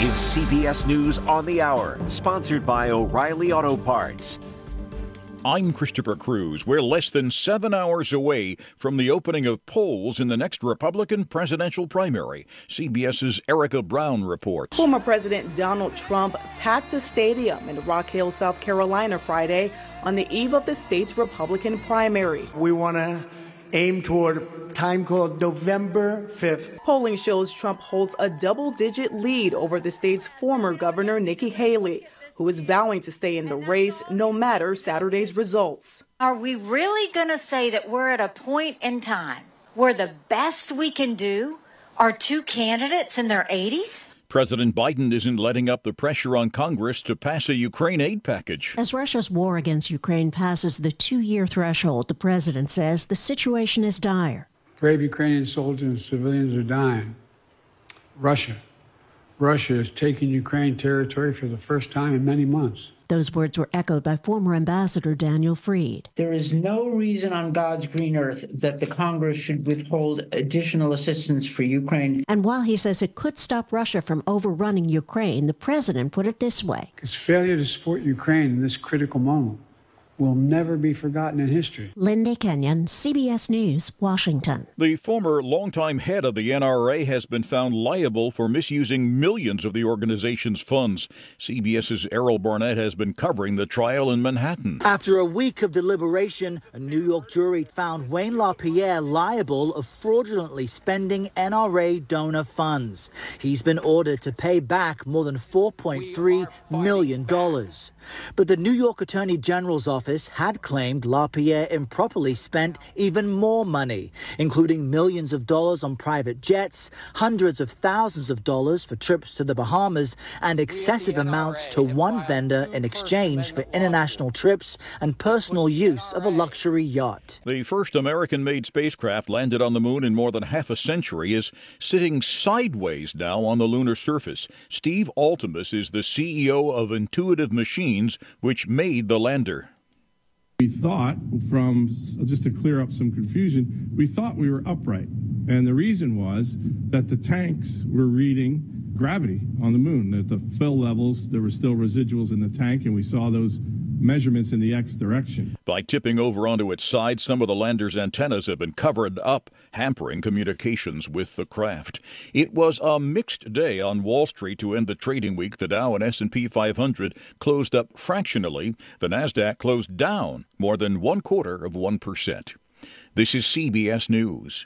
is CBS News on the Hour, sponsored by O'Reilly Auto Parts. I'm Christopher Cruz. We're less than 7 hours away from the opening of polls in the next Republican presidential primary. CBS's Erica Brown reports. Former President Donald Trump packed a stadium in Rock Hill, South Carolina Friday on the eve of the state's Republican primary. We want to aim toward a time called November 5th. Polling shows Trump holds a double-digit lead over the state's former governor, Nikki Haley, who is vowing to stay in the race no matter Saturday's results. Are we really going to say that we're at a point in time where the best we can do are two candidates in their 80s? President Biden isn't letting up the pressure on Congress to pass a Ukraine aid package. As Russia's war against Ukraine passes the 2-year threshold, the president says the situation is dire. Brave Ukrainian soldiers and civilians are dying. Russia is taking Ukraine territory for the first time in many months. Those words were echoed by former Ambassador Daniel Fried. There is no reason on God's green earth that the Congress should withhold additional assistance for Ukraine. And while he says it could stop Russia from overrunning Ukraine, the president put it this way. His failure to support Ukraine in this critical moment will never be forgotten in history. Linda Kenyon, CBS News, Washington. The former longtime head of the NRA has been found liable for misusing millions of the organization's funds. CBS's Errol Barnett has been covering the trial in Manhattan. After a week of deliberation, a New York jury found Wayne LaPierre liable of fraudulently spending NRA donor funds. He's been ordered to pay back more than $4.3 million. But the New York Attorney General's office had claimed LaPierre improperly spent even more money, including millions of dollars on private jets, hundreds of thousands of dollars for trips to the Bahamas, and excessive amounts to one vendor in exchange for international trips and personal use of a luxury yacht. The first American-made spacecraft landed on the moon in more than half a century is sitting sideways now on the lunar surface. Steve Altemus is the CEO of Intuitive Machines, which made the lander. We thought, just to clear up some confusion, we thought we were upright. And the reason was that the tanks were reading gravity on the moon. At the fill levels, there were still residuals in the tank, and we saw those measurements in the X direction. By tipping over onto its side, some of the lander's antennas have been covered up, hampering communications with the craft. It was a mixed day on Wall Street to end the trading week. The Dow and S&P 500 closed up fractionally. The Nasdaq closed down more than 0.25%. This is CBS News.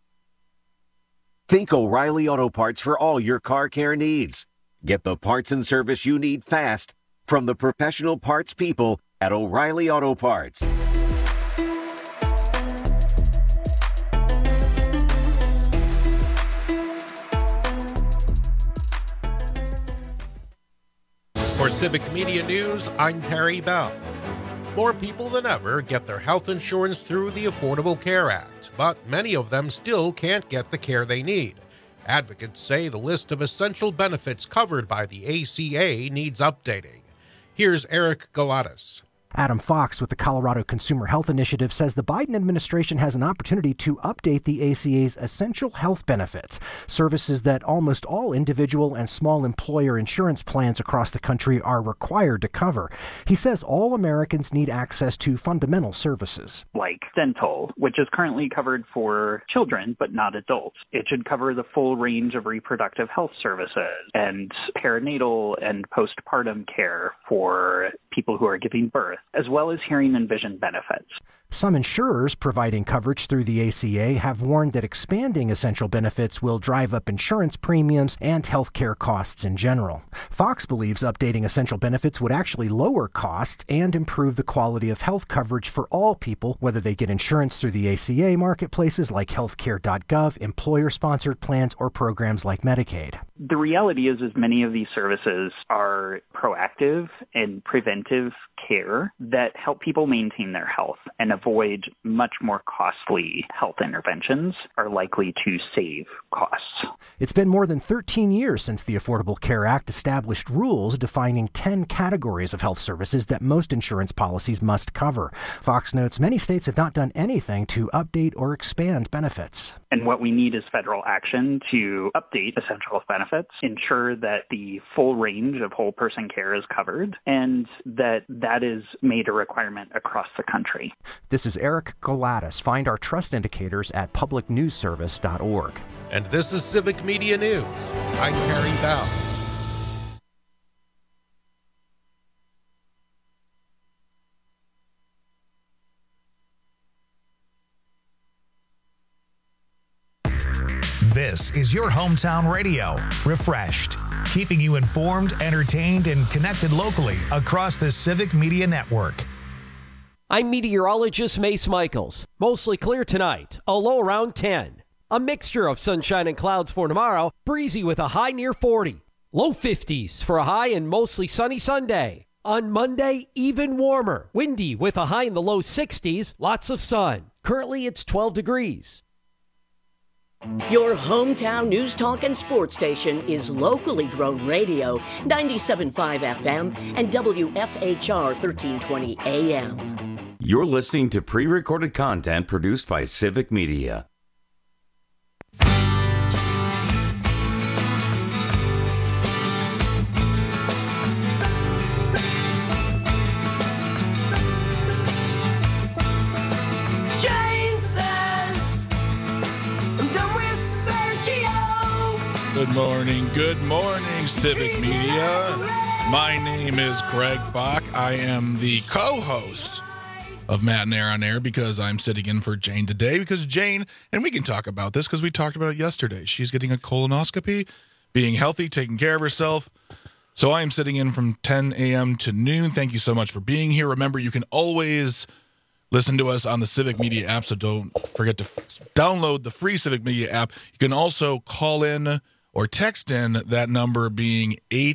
Think O'Reilly Auto Parts for all your car care needs. Get the parts and service you need fast from the professional parts people at O'Reilly Auto Parts. For Civic Media News, I'm Terry Bell. More people than ever get their health insurance through the Affordable Care Act, but many of them still can't get the care they need. Advocates say the list of essential benefits covered by the ACA needs updating. Here's Eric Galatas. Adam Fox with the Colorado Consumer Health Initiative says the Biden administration has an opportunity to update the ACA's essential health benefits, services that almost all individual and small employer insurance plans across the country are required to cover. He says all Americans need access to fundamental services. Like dental, which is currently covered for children but not adults. It should cover the full range of reproductive health services and perinatal and postpartum care for people who are giving birth, as well as hearing and vision benefits. Some insurers providing coverage through the ACA have warned that expanding essential benefits will drive up insurance premiums and health care costs in general. Fox believes updating essential benefits would actually lower costs and improve the quality of health coverage for all people, whether they get insurance through the ACA marketplaces like healthcare.gov, employer-sponsored plans, or programs like Medicaid. The reality is many of these services are proactive and preventive care that help people maintain their health and avoid much more costly health interventions are likely to save costs. It's been more than 13 years since the Affordable Care Act established rules defining 10 categories of health services that most insurance policies must cover. Fox notes many states have not done anything to update or expand benefits. And what we need is federal action to update essential health benefits, ensure that the full range of whole person care is covered, and that is made a requirement across the country. This is Eric Galatis. Find our trust indicators at publicnewsservice.org. And this is Civic Media News. I'm Terry Bell. This is your hometown radio, Refreshed, keeping you informed, entertained, and connected locally across the Civic Media Network. I'm meteorologist Mace Michaels. Mostly clear tonight, a low around 10. A mixture of sunshine and clouds for tomorrow, breezy with a high near 40. Low 50s for a high and mostly sunny Sunday. On Monday, even warmer, windy with a high in the low 60s, lots of sun. Currently, it's 12 degrees. Your hometown news, talk, and sports station is locally grown radio, 97.5 FM and WFHR 1320 AM. You're listening to pre-recorded content produced by Civic Media. Good morning, Civic Media. My name is Greg Bach. I am the co-host of Matt and Air on Air because I'm sitting in for Jane today because Jane, and we can talk about this because we talked about it yesterday, she's getting a colonoscopy, being healthy, taking care of herself. So I am sitting in from 10 a.m. to noon. Thank you so much for being here. Remember, you can always listen to us on the Civic Media app, so don't forget to download the free Civic Media app. You can also call in or text in, that number being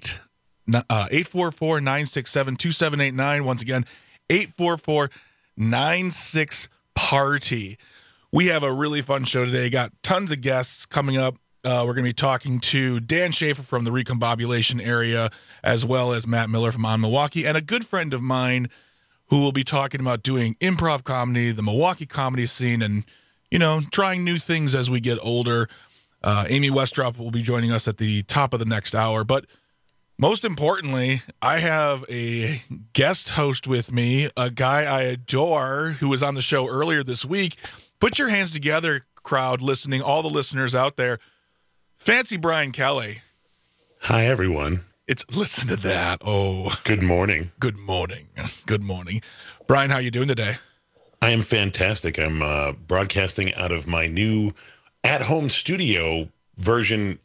844-967-2789. Once again, 844-96-PARTY. We have a really fun show today. Got tons of guests coming up. We're going to be talking to Dan Schaefer from the Recombobulation area, as well as Matt Miller from On Milwaukee, and a good friend of mine who will be talking about doing improv comedy, the Milwaukee comedy scene, and, you know, trying new things as we get older. Amy Westrop will be joining us at the top of the next hour. But most importantly, I have a guest host with me, a guy I adore who was on the show earlier this week. Put your hands together, crowd listening, all the listeners out there. Fancy Brian Kelly. Hi, everyone. Listen to that. Oh. Good morning. Good morning. Good morning. Brian, how you doing today? I am fantastic. I'm broadcasting out of my new at-home studio version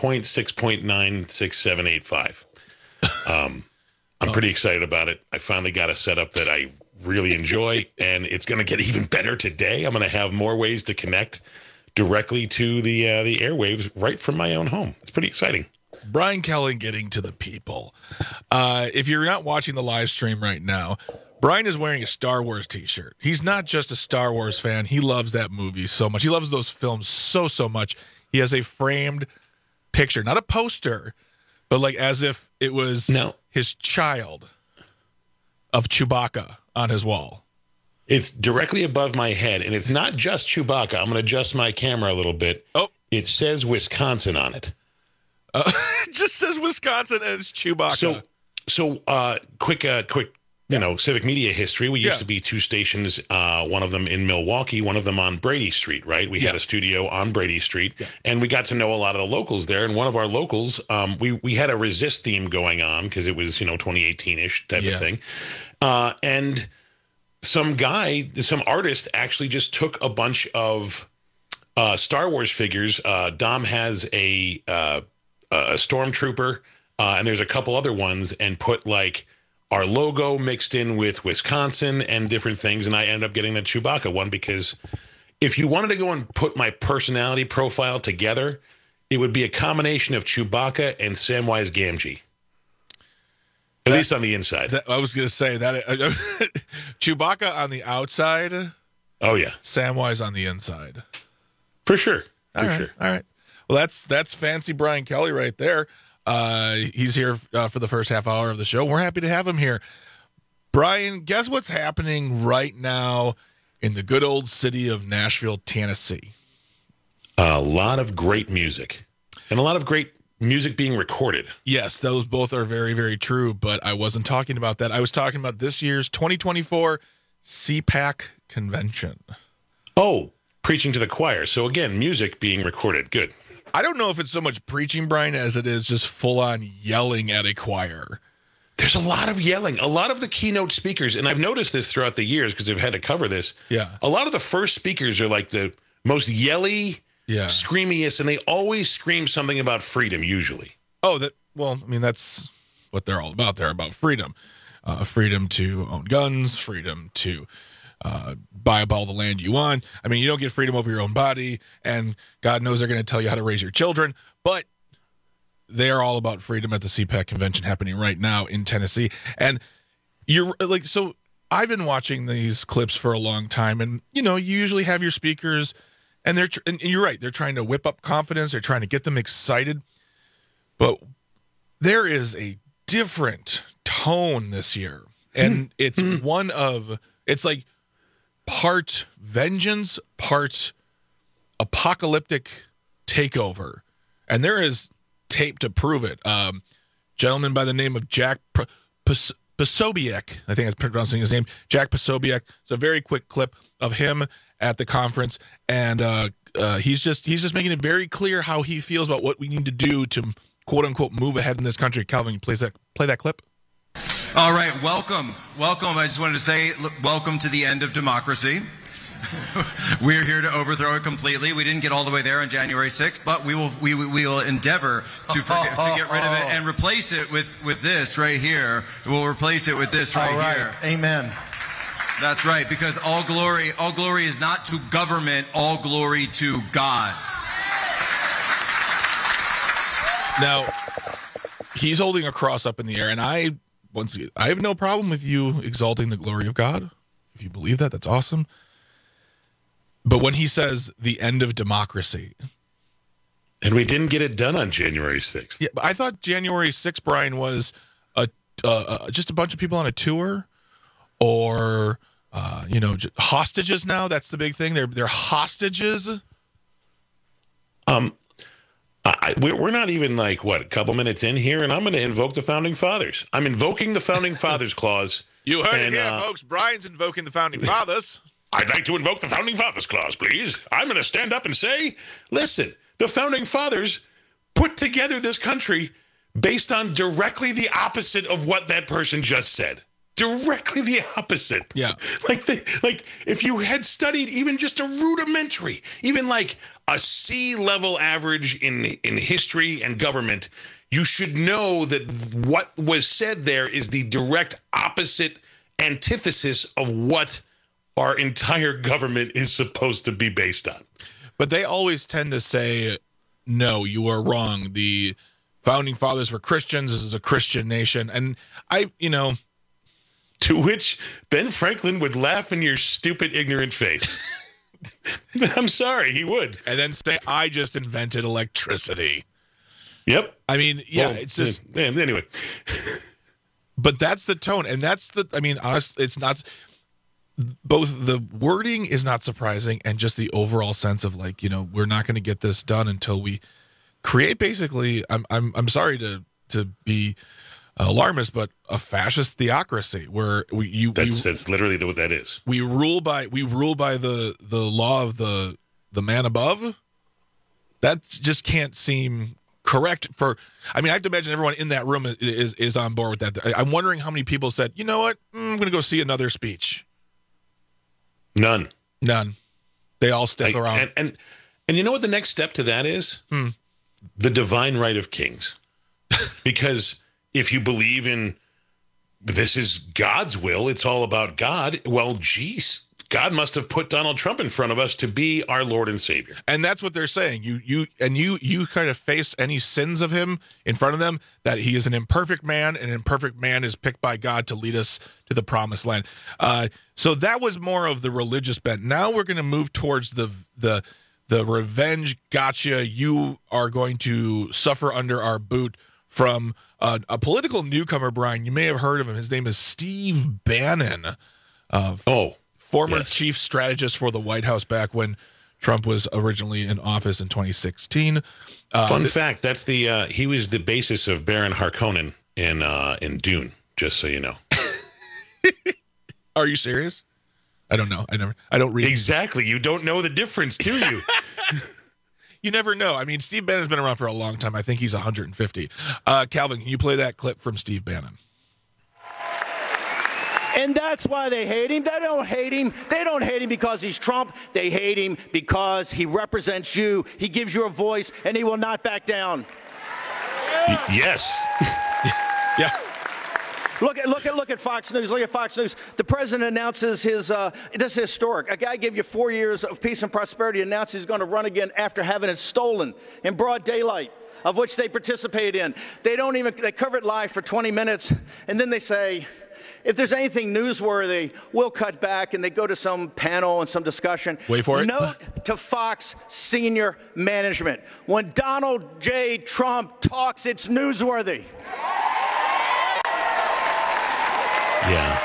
8.6.96785. I'm pretty excited about it. I finally got a setup that I really enjoy, and it's going to get even better today. I'm going to have more ways to connect directly to the airwaves right from my own home. It's pretty exciting. Brian Kelly getting to the people. If you're not watching the live stream right now, Brian is wearing a Star Wars t-shirt. He's not just a Star Wars fan. He loves that movie so much. He loves those films so much. He has a framed picture, not a poster, but like as if it was his child of Chewbacca on his wall. It's directly above my head, and it's not just Chewbacca. I'm going to adjust my camera a little bit. Oh. It says Wisconsin on it. It just says Wisconsin, and it's Chewbacca. So quick Civic Media history. We used to be two stations, one of them in Milwaukee, one of them on Brady Street, right? We had a studio on Brady Street, and we got to know a lot of the locals there. And one of our locals, we had a Resist theme going on because it was, 2018-ish type of thing. And some artist actually just took a bunch of Star Wars figures. Dom has a Stormtrooper, and there's a couple other ones, and put like our logo mixed in with Wisconsin and different things. And I ended up getting the Chewbacca one because if you wanted to go and put my personality profile together, it would be a combination of Chewbacca and Samwise Gamgee. At least on the inside. I was going to say that Chewbacca on the outside. Oh, yeah. Samwise on the inside. For sure. All right. Well, that's fancy Brian Kelly right there. He's here for the first half hour of the show. We're happy to have him here. Brian, guess what's happening right now in the good old city of Nashville, Tennessee? A lot of great music and a lot of great music being recorded. Yes, those both are very, very true, but I wasn't talking about that. I was talking about this year's 2024 CPAC convention. Oh, preaching to the choir. So again, music being recorded. Good. I don't know if it's so much preaching, Brian, as it is just full-on yelling at a choir. There's a lot of yelling. A lot of the keynote speakers, and I've noticed this throughout the years because I've had to cover this. Yeah. A lot of the first speakers are like the most yelly, screamiest, and they always scream something about freedom, usually. Oh, that's what they're all about. They're about freedom. Freedom to own guns, freedom to buy up all the land you want. I mean, you don't get freedom over your own body, and God knows they're going to tell you how to raise your children, but they are all about freedom at the CPAC convention happening right now in Tennessee. And you're like, so I've been watching these clips for a long time, and you usually have your speakers, and and you're right, they're trying to whip up confidence, they're trying to get them excited, but there is a different tone this year, and it's it's like part vengeance, part apocalyptic takeover, and there is tape to prove it. Gentleman by the name of Jack Posobiec, I think I'm pronouncing his name, Jack Posobiec. It's a very quick clip of him at the conference, and he's just making it very clear how he feels about what we need to do to quote unquote move ahead in this country. Calvin, play that clip. All right, welcome. I just wanted to say, welcome to the end of democracy. We're here to overthrow it completely. We didn't get all the way there on January 6th, but we will endeavor to get rid of it and replace it with this right here. We'll replace it with this right here. Amen. That's right, because all glory is not to government, all glory to God. Now, he's holding a cross up in the air, and I have no problem with you exalting the glory of God. If you believe that, that's awesome. But when he says the end of democracy. And we didn't get it done on January 6th. Yeah, but I thought January 6th, Brian, was just a bunch of people on a tour, or hostages now. That's the big thing. They're hostages. We're not even a couple minutes in here, and I'm going to invoke the Founding Fathers. I'm invoking the Founding Fathers Clause. You heard it here, folks. Brian's invoking the Founding Fathers. I'd like to invoke the Founding Fathers Clause, please. I'm going to stand up and say, listen, the Founding Fathers put together this country based on directly the opposite of what that person just said. Directly the opposite. Yeah. Like if you had studied even just a rudimentary, even like a C-level average in history and government, you should know that what was said there is the direct opposite antithesis of what our entire government is supposed to be based on. But they always tend to say, no, you are wrong. The Founding Fathers were Christians. This is a Christian nation. And to which Ben Franklin would laugh in your stupid, ignorant face. I'm sorry, he would. And then say, I just invented electricity. Yep. I mean, yeah, well, it's just... Anyway. But that's the tone. And that's honestly, it's not... Both the wording is not surprising, and just the overall sense of we're not going to get this done until we create basically. I'm sorry to be alarmist, but a fascist theocracy where that's literally what that is. We rule by the law of the man above. That just can't seem correct I have to imagine everyone in that room is on board with that. I'm wondering how many people said, you know what, I'm going to go see another speech. None. They all stick around. And you know what the next step to that is? The divine right of kings. Because if you believe in this is God's will, it's all about God, well, geez, God must have put Donald Trump in front of us to be our Lord and Savior. And that's what they're saying. You kind of face any sins of him in front of them, that he is an imperfect man, and an imperfect man is picked by God to lead us to the promised land. So that was more of the religious bent. Now we're going to move towards the revenge gotcha. You are going to suffer under our boot from a political newcomer, Brian. You may have heard of him. His name is Steve Bannon. Former chief strategist for the White House back when Trump was originally in office in 2016. Fun fact: that's he was the basis of Baron Harkonnen in Dune. Just so you know. Are you serious? I don't know. I don't read. Exactly. You don't know the difference, do you? You never know. I mean, Steve Bannon's been around for a long time. I think he's 150. Calvin, can you play that clip from Steve Bannon? And that's why they hate him. They don't hate him. They don't hate him because he's Trump. They hate him because he represents you. He gives you a voice, and he will not back down. Yes. Yeah. Look at Fox News. Look at Fox News. The president announces his, this is historic. A guy gave you 4 years of peace and prosperity, announces he's going to run again after having it stolen in broad daylight, of which they participate in. They cover it live for 20 minutes, and then they say, if there's anything newsworthy, we'll cut back, and they go to some panel and some discussion. Wait for it. Note to Fox senior management. When Donald J. Trump talks, it's newsworthy. Yeah.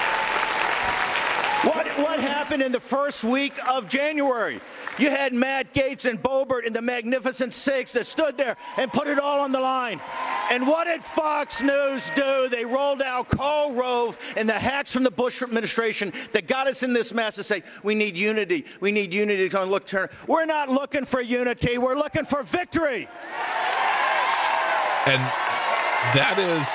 What happened in the first week of January? You had Matt Gaetz and Boebert and the Magnificent Six that stood there and put it all on the line. And what did Fox News do? They rolled out Karl Rove and the hacks from the Bush administration that got us in this mess to say, we need unity. We need unity. We're not looking for unity. We're looking for victory. And that is...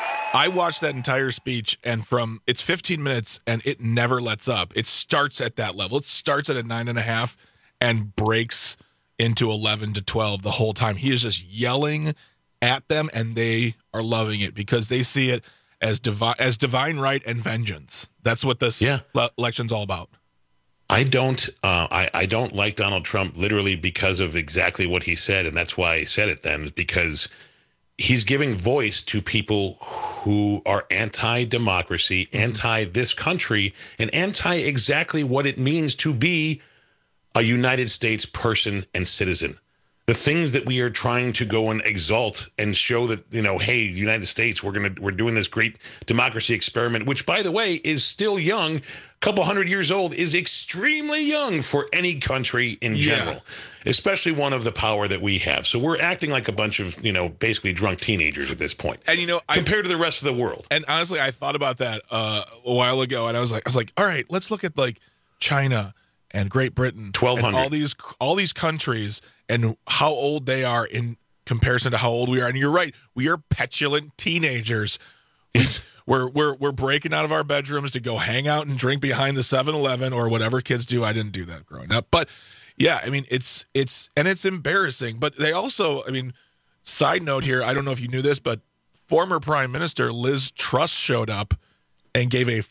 I watched that entire speech, and it's 15 minutes, and it never lets up. It starts at that level. It starts at a 9.5 and breaks into 11 to 12 the whole time. He is just yelling at them, and they are loving it because they see it as divine right and vengeance. That's what this election's all about. I don't like Donald Trump literally because of exactly what he said, and that's why I said it then, because he's giving voice to people who are anti-democracy, anti this country, and anti exactly what it means to be a United States person and citizen. The things that we are trying to go and exalt and show that, hey, United States, we're doing this great democracy experiment, which, by the way, is still young. A couple hundred years old is extremely young for any country in general, especially one of the power that we have. So we're acting like a bunch of, basically drunk teenagers at this point. And, compared to the rest of the world. And honestly, I thought about that a while ago, and I was like, all right, let's look at like China and Great Britain, 1,200, all these countries, and how old they are in comparison to how old we are. And you're right, we are petulant teenagers. Yes. We're breaking out of our bedrooms to go hang out and drink behind the 7-Eleven or whatever kids do. I didn't do that growing up, but yeah, I mean it's embarrassing. But they also, side note here, I don't know if you knew this, but former Prime Minister Liz Truss showed up and gave a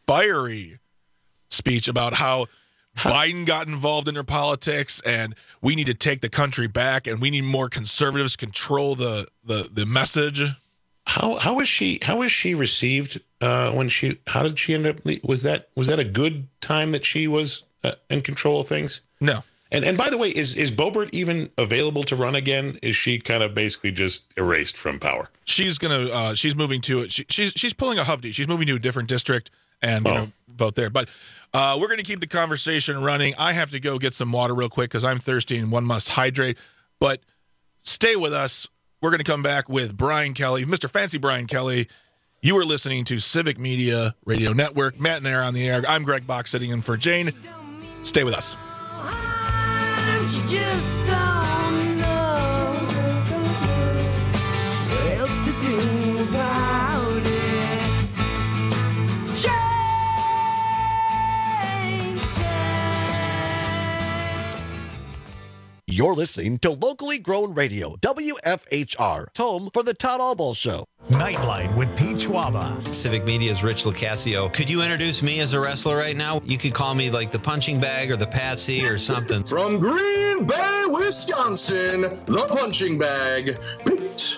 fiery speech about how Biden got involved in their politics, and we need to take the country back, and we need more conservatives control the message. How was she received how did she end up? Was that a good time that she was in control of things? No. And by the way, is Boebert even available to run again? Is she kind of basically just erased from power? She's she's moving to it. She's pulling a Hovde. She's moving to a different district and vote there. But we're going to keep the conversation running. I have to go get some water real quick because I'm thirsty and one must hydrate. But stay with us. We're going to come back with Brian Kelly, Mr. Fancy Brian Kelly. You are listening to Civic Media Radio Network. Matt and Air on the air. I'm Greg Bach sitting in for Jane. Stay with us. Just don't know what else to do about it. You're listening to locally grown radio, WFHR, home for the Todd Albaugh Show. Nightlight with Pete Schwaba. Civic Media's Rich Lucasio. Could you introduce me as a wrestler right now? You could call me like the punching bag or the patsy or something. From Green Bay, Wisconsin, the punching bag, Pete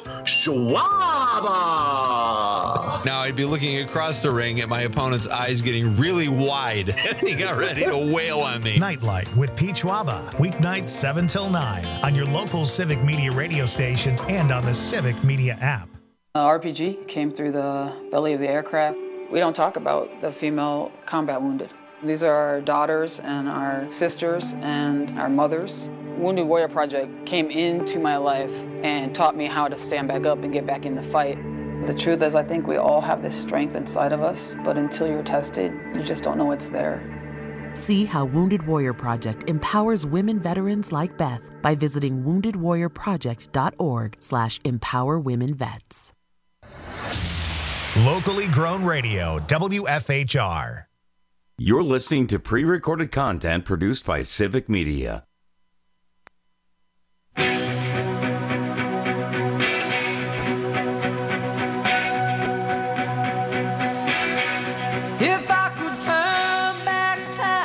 Schwaba. Now I'd be looking across the ring at my opponent's eyes getting really wide as he got ready to wail on me. Nightlight with Pete Schwaba. Weeknights 7 till 9 on your local Civic Media radio station and on the Civic Media app. RPG came through the belly of the aircraft. We don't talk about the female combat wounded. These are our daughters and our sisters and our mothers. Wounded Warrior Project came into my life and taught me how to stand back up and get back in the fight. The truth is, I think we all have this strength inside of us, but until you're tested, you just don't know it's there. See how Wounded Warrior Project empowers women veterans like Beth by visiting woundedwarriorproject.org/empowerwomenvets. Locally grown radio, WFHR. You're listening to pre-recorded content produced by Civic Media. If I could turn back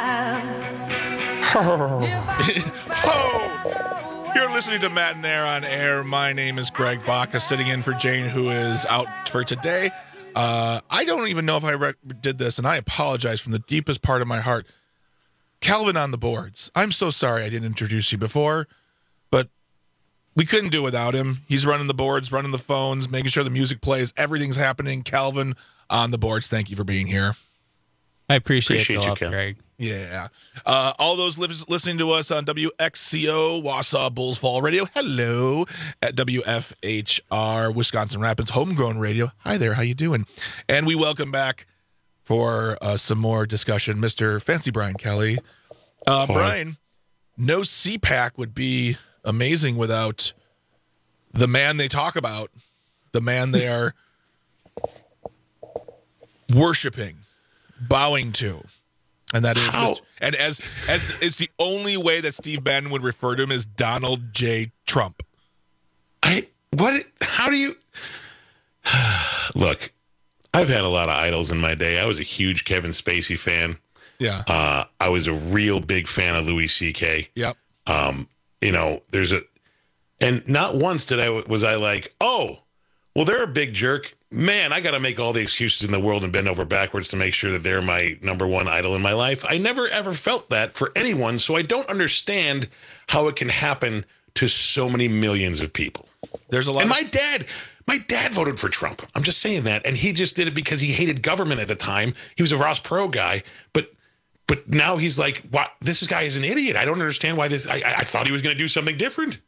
time. You're listening to Matt and Air on Air. My name is Greg Baca, sitting in for Jane, who is out for today. I don't even know if I did this, and I apologize from the deepest part of my heart. Calvin on the boards. I'm so sorry I didn't introduce you before, but we couldn't do without him. He's running the boards, running the phones, making sure the music plays. Everything's happening. Calvin on the boards. Thank you for being here. I appreciate you, the love, Cal. Greg. Yeah. All those listening to us on WXCO, Wausau Bulls Fall Radio. Hello. At WFHR, Wisconsin Rapids Homegrown Radio. Hi there. How you doing? And we welcome back for some more discussion, Mr. Fancy Brian Kelly. Brian, no CPAC would be amazing without the man they talk about, the man they are worshiping, bowing to. And that is, and as it's the only way that Steve Bannon would refer to him as Donald J. Trump. How do you look? I've had a lot of idols in my day. I was a huge Kevin Spacey fan. Yeah. I was a real big fan of Louis C.K. Yep. And not once was I like, oh, well, they're a big jerk. Man, I got to make all the excuses in the world and bend over backwards to make sure that they're my number one idol in my life. I never, ever felt that for anyone, so I don't understand how it can happen to so many millions of people. There's a lot. And my dad voted for Trump. I'm just saying that. And he just did it because he hated government at the time. He was a Ross Perot guy. But now he's like, what? This guy is an idiot. I don't understand why this. I thought he was going to do something different.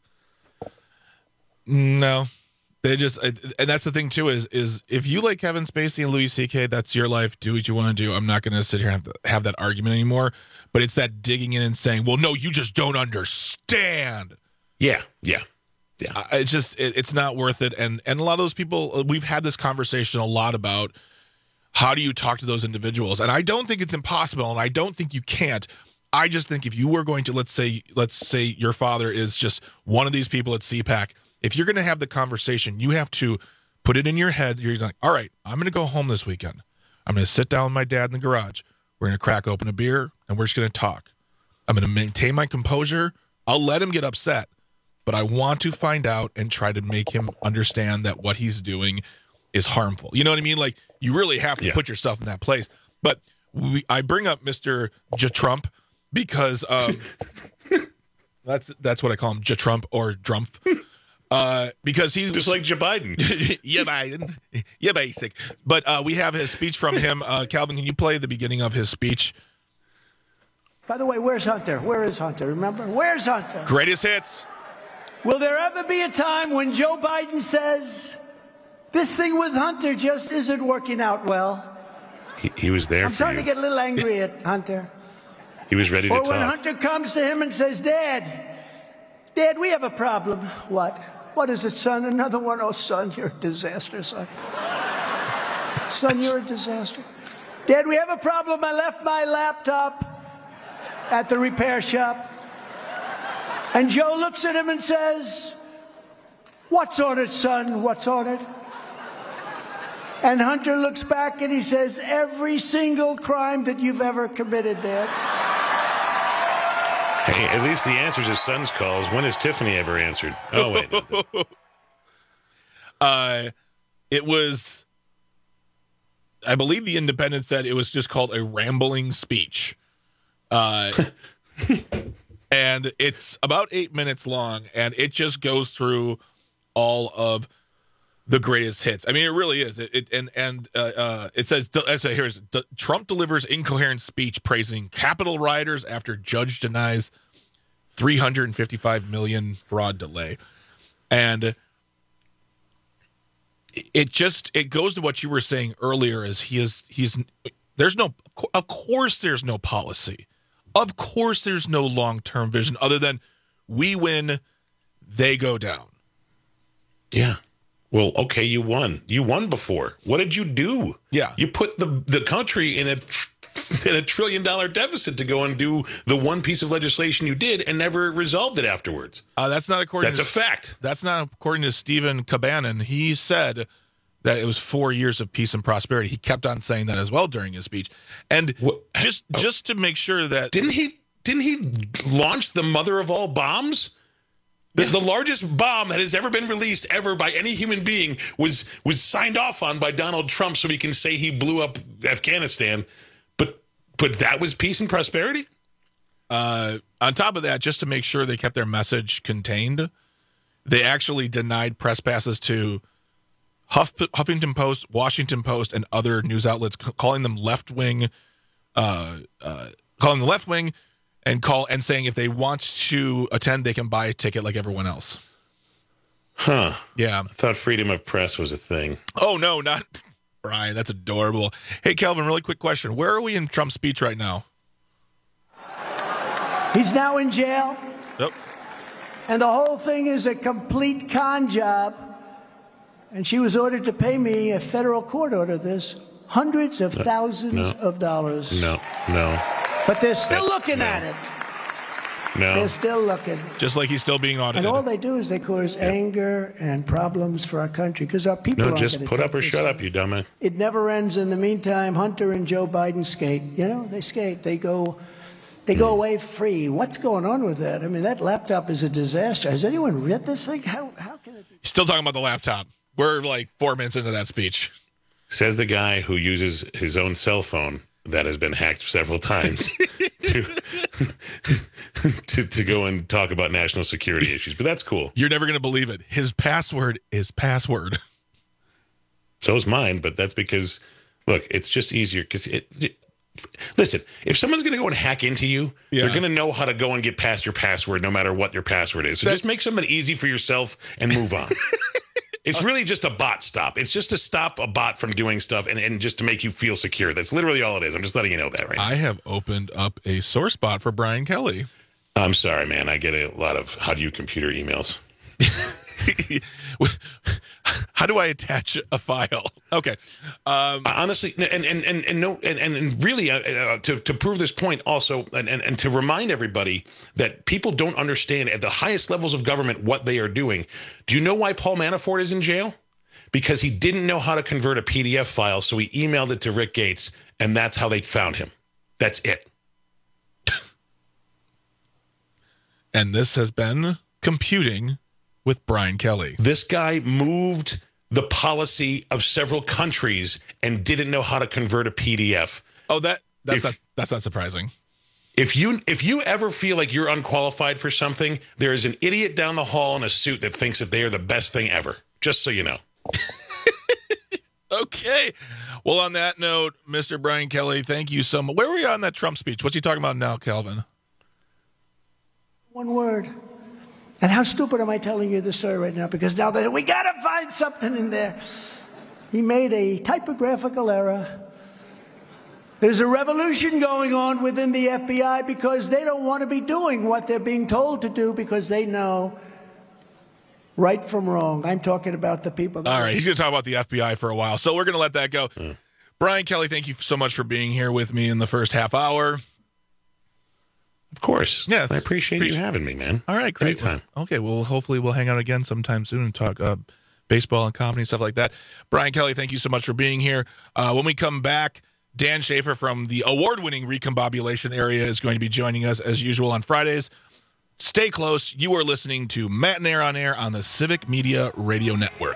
No. They just, and that's the thing too, is if you like Kevin Spacey and Louis C.K., that's your life. Do what you want to do. I'm not going to sit here and have that argument anymore. But it's that digging in and saying, well, no, you just don't understand. Yeah. It's just, it's not worth it. And a lot of those people, we've had this conversation a lot about how do you talk to those individuals. And I don't think it's impossible, and I don't think you can't. I just think if you were going to, let's say your father is just one of these people at CPAC. If you're going to have the conversation, you have to put it in your head. You're like, all right, I'm going to go home this weekend. I'm going to sit down with my dad in the garage. We're going to crack open a beer, and we're just going to talk. I'm going to maintain my composure. I'll let him get upset, but I want to find out and try to make him understand that what he's doing is harmful. You know what I mean? Like, you really have to put yourself in that place. But I bring up Mr. J-Trump because that's what I call him, J-Trump or Drumpf. Because he just like Joe Biden. Yeah, Biden. Yeah, basic. But we have his speech from him. Calvin, can you play the beginning of his speech? By the way, where's Hunter? Where is Hunter? Remember? Where's Hunter? Greatest hits. Will there ever be a time when Joe Biden says, this thing with Hunter just isn't working out well? He was there I'm for starting you. to get a little angry at Hunter. He was ready to Or talk. when Hunter comes to him and says, Dad, we have a problem. What? What is it, son? Another one? Oh, son, you're a disaster, son. Son, you're a disaster. Dad, we have a problem. I left my laptop at the repair shop. And Joe looks at him and says, what's on it, son? What's on it? And Hunter looks back and he says, every single crime that you've ever committed, Dad. Hey, at least he answers his son's calls. When has Tiffany ever answered? Oh, wait. It was, I believe the Independent said it was just called a rambling speech. And it's about 8 minutes long, and it just goes through all of the greatest hits. I mean, it really is. It says here's Trump delivers incoherent speech praising Capitol rioters after judge denies $355 million fraud delay, and it goes to what you were saying earlier. Of course there's no policy, of course there's no long-term vision other than we win, they go down. Yeah. Well, okay, you won. You won before. What did you do? Yeah. You put the country in a $1 trillion deficit to go and do the one piece of legislation you did and never resolved it afterwards. That's not according. That's a fact. That's not according to Stephen Cabanon. He said that it was 4 years of peace and prosperity. He kept on saying that as well during his speech. And just to make sure that didn't he launch the mother of all bombs? The largest bomb that has ever been released ever by any human being was signed off on by Donald Trump so he can say he blew up Afghanistan. But that was peace and prosperity? On top of that, just to make sure they kept their message contained, they actually denied press passes to Huffington Post, Washington Post, and other news outlets, calling them left-wing, and saying if they want to attend, they can buy a ticket like everyone else. Huh. Yeah. I thought freedom of press was a thing. Oh, no, not Brian. That's adorable. Hey, Calvin, really quick question. Where are we in Trump's speech right now? He's now in jail. Yep. And the whole thing is a complete con job. And she was ordered to pay me, a federal court ordered this, hundreds of thousands of dollars. No. But they're still looking at it. No. They're still looking. Just like he's still being audited. And all they do is they cause anger and problems for our country because our people aren't just gonna put up or take shut this. up, you dumbass. It never ends. In the meantime, Hunter and Joe Biden skate. You know, they skate. They go away free. What's going on with that? I mean, that laptop is a disaster. Has anyone read this thing? How can it be? Still talking about the laptop. We're like 4 minutes into that speech. Says the guy who uses his own cell phone that has been hacked several times to go and talk about national security issues. But that's cool. You're never going to believe it. His password is password. So is mine, but that's because, look, it's just easier because listen, if someone's going to go and hack into you, they're going to know how to go and get past your password no matter what your password is. So just make something easy for yourself and move on. It's really just a bot stop. It's just to stop a bot from doing stuff and just to make you feel secure. That's literally all it is. I'm just letting you know that right now. I have opened up a source bot for Brian Kelly. I'm sorry, man. I get a lot of how do you computer emails. How do I attach a file? Okay. Honestly, and really, to prove this point also, and to remind everybody that people don't understand at the highest levels of government what they are doing. Do you know why Paul Manafort is in jail? Because he didn't know how to convert a PDF file, so he emailed it to Rick Gates, and that's how they found him. That's it. And this has been Computing with Brian Kelly. This guy moved the policy of several countries and didn't know how to convert a PDF. Oh, that's not surprising. If you ever feel like you're unqualified for something, there is an idiot down the hall in a suit that thinks that they are the best thing ever. Just so you know. Okay. Well, on that note, Mr. Brian Kelly, thank you so much. Where were you on that Trump speech? What's he talking about now, Calvin? One word. And how stupid am I telling you this story right now? Because now we got to find something in there. He made a typographical error. There's a revolution going on within the FBI because they don't want to be doing what they're being told to do because they know right from wrong. I'm talking about the people. All right, he's going to talk about the FBI for a while, so we're going to let that go. Brian Kelly, thank you so much for being here with me in the first half hour. Of course. Yeah. I appreciate you having me, man. All right, great. Anytime. Okay, well, hopefully we'll hang out again sometime soon and talk baseball and comedy and stuff like that. Brian Kelly, thank you so much for being here. When we come back, Dan Schaefer from the award-winning Recombobulation area is going to be joining us as usual on Fridays. Stay close. You are listening to Matt and Air on Air on the Civic Media Radio Network.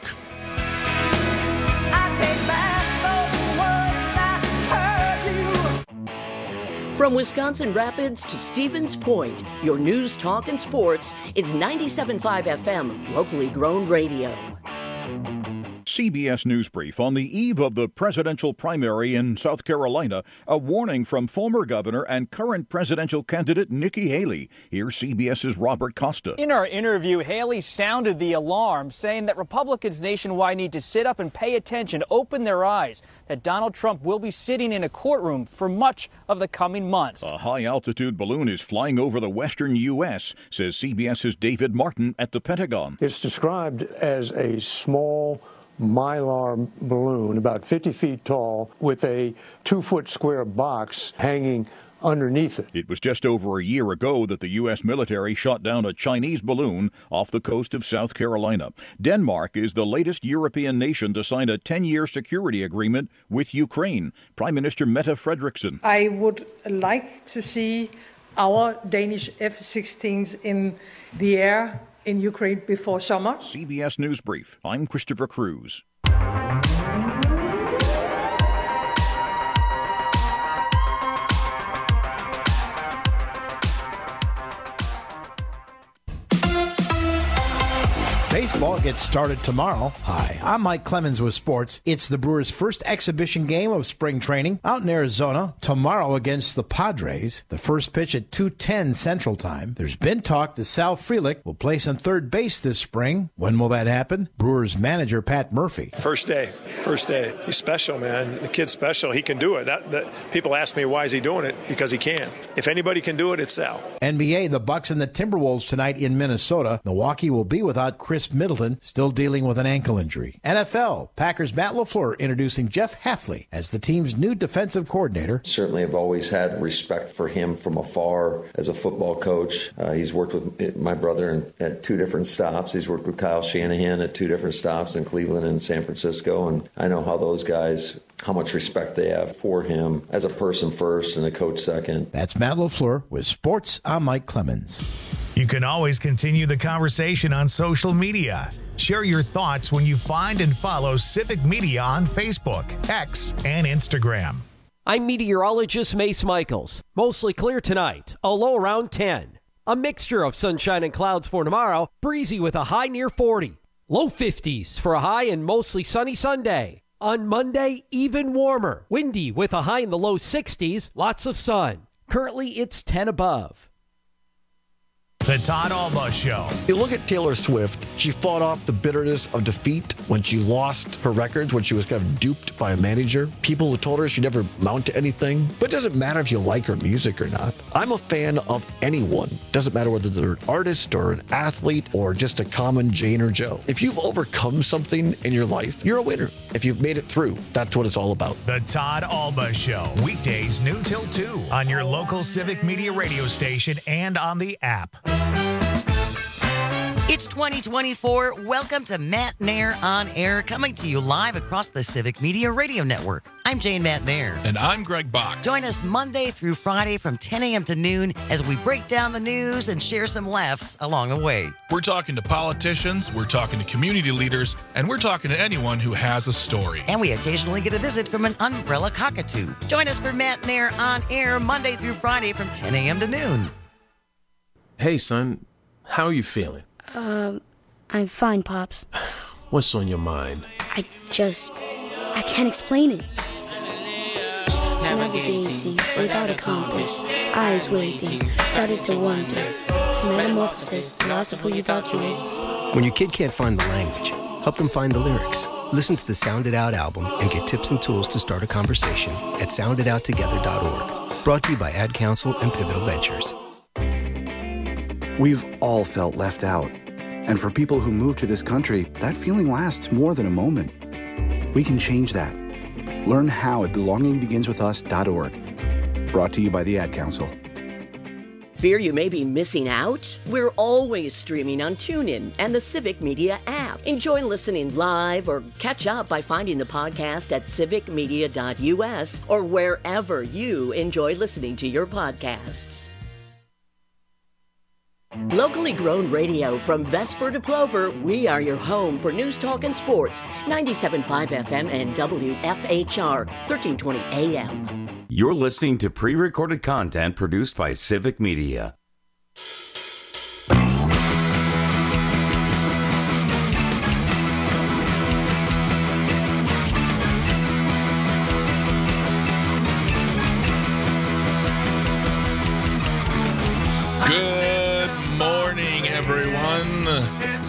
From Wisconsin Rapids to Stevens Point, your news, talk, and sports is 97.5 FM, locally grown radio. CBS News Brief. On the eve of the presidential primary in South Carolina, a warning from former governor and current presidential candidate Nikki Haley. Here's CBS's Robert Costa. In our interview, Haley sounded the alarm, saying that Republicans nationwide need to sit up and pay attention, open their eyes, that Donald Trump will be sitting in a courtroom for much of the coming months. A high-altitude balloon is flying over the western U.S., says CBS's David Martin at the Pentagon. It's described as a small Mylar balloon, about 50 feet tall, with a 2-foot square box hanging underneath it. It was just over a year ago that the U.S. military shot down a Chinese balloon off the coast of South Carolina. Denmark is the latest European nation to sign a 10-year security agreement with Ukraine. Prime Minister Mette Frederiksen. I would like to see our Danish F-16s in the air in Ukraine before summer. CBS News Brief. I'm Christopher Cruz. Baseball gets started tomorrow. Hi, I'm Mike Clemens with sports. It's the Brewers' first exhibition game of spring training out in Arizona tomorrow against the Padres. The first pitch at 2:10 Central Time. There's been talk that Sal Frelick will place on third base this spring. When will that happen? Brewers manager Pat Murphy. First day. He's special, man. The kid's special. He can do it. That people ask me why is he doing it? Because he can. If anybody can do it, it's Sal. NBA, the Bucks and the Timberwolves tonight in Minnesota. Milwaukee will be without Chris Middleton, still dealing with an ankle injury. NFL, Packers' Matt LaFleur introducing Jeff Hafley as the team's new defensive coordinator. Certainly have always had respect for him from afar as a football coach. He's worked with my brother at 2 different stops. He's worked with Kyle Shanahan at 2 different stops in Cleveland and San Francisco, and I know how those guys, how much respect they have for him as a person first and a coach second. That's Matt LaFleur with Sports. I'm Mike Clemens. You can always continue the conversation on social media. Share your thoughts when you find and follow Civic Media on Facebook, X, and Instagram. I'm meteorologist Mace Michaels. Mostly clear tonight, a low around 10. A mixture of sunshine and clouds for tomorrow, breezy with a high near 40. Low 50s for a high and mostly sunny Sunday. On Monday, even warmer, windy with a high in the low 60s, lots of sun. Currently, it's 10 above. The Todd Alba Show. You look at Taylor Swift, she fought off the bitterness of defeat when she lost her records, when she was kind of duped by a manager. People who told her she'd never amount to anything. But it doesn't matter if you like her music or not. I'm a fan of anyone. Doesn't matter whether they're an artist or an athlete or just a common Jane or Joe. If you've overcome something in your life, you're a winner. If you've made it through, that's what it's all about. The Todd Alba Show. Weekdays noon till 2 on your local Civic Media radio station and on the app. It's 2024. Welcome to Matt Nair on Air, coming to you live across the Civic Media Radio Network. I'm Jane Matt Nair. And I'm Greg Bach. Join us Monday through Friday from 10 a.m. to noon as we break down the news and share some laughs along the way. We're talking to politicians, we're talking to community leaders, and we're talking to anyone who has a story. And we occasionally get a visit from an umbrella cockatoo. Join us for Matt Nair on Air Monday through Friday from 10 a.m. to noon. Hey, son. How are you feeling? I'm fine, Pops. What's on your mind? I can't explain it. Navigating without a compass, eyes waiting, started to wonder. Metamorphosis, loss of who you thought you was. When your kid can't find the language, help them find the lyrics. Listen to the Sound It Out album and get tips and tools to start a conversation at sounditouttogether.org. Brought to you by Ad Council and Pivotal Ventures. We've all felt left out. And for people who move to this country, that feeling lasts more than a moment. We can change that. Learn how at belongingbeginswithus.org. Brought to you by the Ad Council. Fear you may be missing out? We're always streaming on TuneIn and the Civic Media app. Enjoy listening live or catch up by finding the podcast at civicmedia.us or wherever you enjoy listening to your podcasts. Locally grown radio from Vesper to Plover, we are your home for news, talk, and sports. 97.5 FM and WFHR, 1320 AM. You're listening to pre-recorded content produced by Civic Media.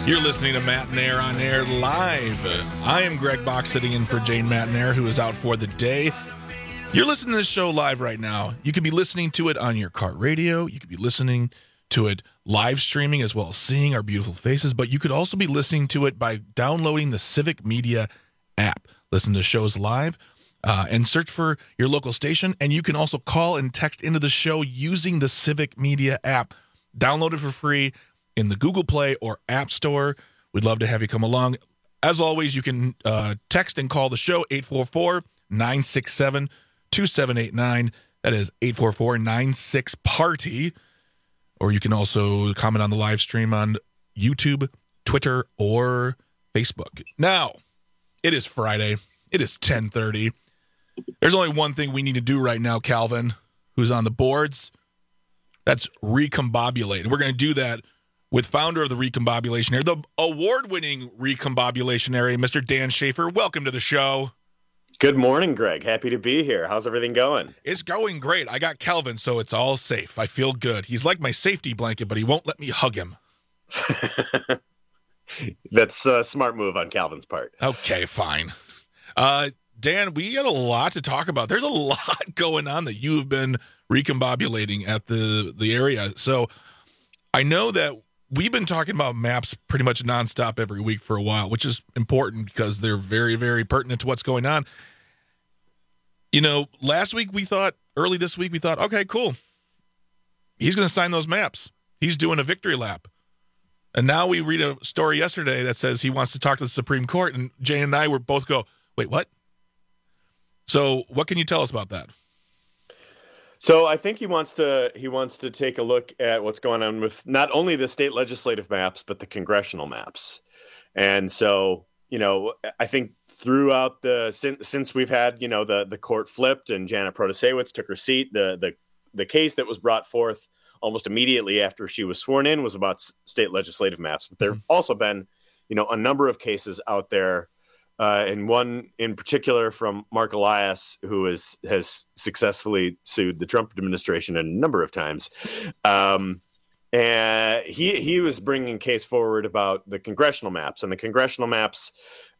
You're listening to Matt and Air on Air Live. I am Greg Bach, sitting in for Jane Matnair, who is out for the day. You're listening to this show live right now. You could be listening to it on your car radio. You could be listening to it live streaming as well as seeing our beautiful faces. But you could also be listening to it by downloading the Civic Media app. Listen to shows live and search for your local station. And you can also call and text into the show using the Civic Media app. Download it for free in the Google Play or App Store. We'd love to have you come along. As always, you can text and call the show 844-967-2789. That is 844-96-PARTY. Or you can also comment on the live stream on YouTube, Twitter, or Facebook. Now, it is Friday. It is 10:30. There's only one thing we need to do right now, Calvin, who's on the boards. That's recombobulate. And we're going to do that with founder of the Recombobulation Area, the award-winning Recombobulation Area, Mr. Dan Schaefer. Welcome to the show. Good morning, Greg. Happy to be here. How's everything going? It's going great. I got Calvin, so it's all safe. I feel good. He's like my safety blanket, but he won't let me hug him. That's a smart move on Calvin's part. Okay, fine. Dan, we got a lot to talk about. There's a lot going on that you've been recombobulating at the area. So I know that we've been talking about maps pretty much nonstop every week for a while, which is important because they're very, very pertinent to what's going on. You know, early this week, we thought, okay, cool. He's going to sign those maps. He's doing a victory lap. And now we read a story yesterday that says he wants to talk to the Supreme Court, and Jane and I were both go, wait, what? So what can you tell us about that? So I think he wants to take a look at what's going on with not only the state legislative maps, but the congressional maps. And so, you know, I think throughout since we've had, you know, the court flipped and Janet Protasewicz took her seat, the case that was brought forth almost immediately after she was sworn in was about state legislative maps. But there have also been, you know, a number of cases out there. And one in particular from Mark Elias, who has successfully sued the Trump administration a number of times. And he was bringing a case forward about the congressional maps, and the congressional maps,